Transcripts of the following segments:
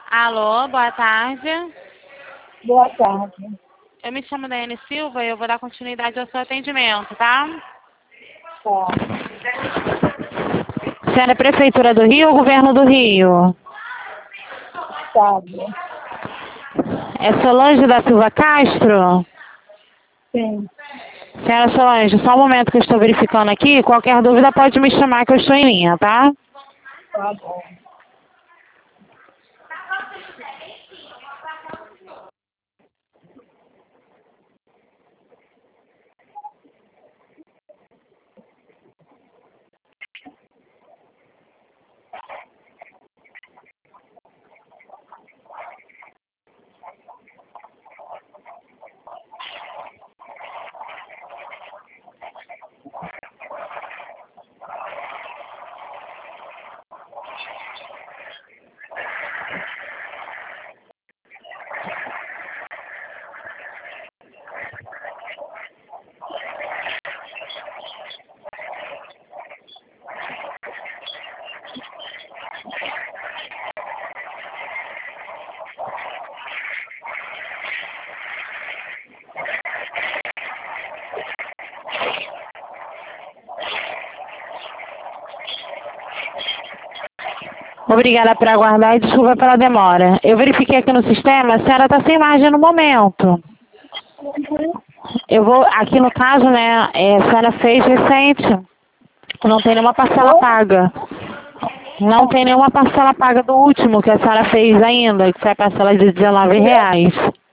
Alô, boa tarde. Boa tarde. Eu me chamo Daiane Silva e eu vou dar continuidade ao seu atendimento, tá? Tá. Senhora é Prefeitura do Rio ou Governo do Rio? Sabe? É Solange da Silva Castro? Sim. Senhora Solange, só um momento que eu estou verificando aqui. Qualquer dúvida pode me chamar que eu estou em linha, tá? Tá bom. Obrigada por aguardar e desculpa pela demora. Eu verifiquei aqui no sistema, a senhora está sem margem no momento. Eu vou, aqui no caso, né, a senhora fez recente, não tem nenhuma parcela paga. Não tem nenhuma parcela paga do último que a senhora fez ainda, que foi a parcela de R$19.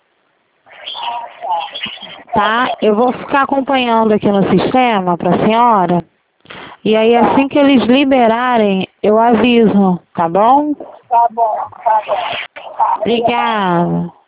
Tá? Eu vou ficar acompanhando aqui no sistema para a senhora. E aí, assim que eles liberarem, eu aviso, tá bom? Tá bom. Obrigada.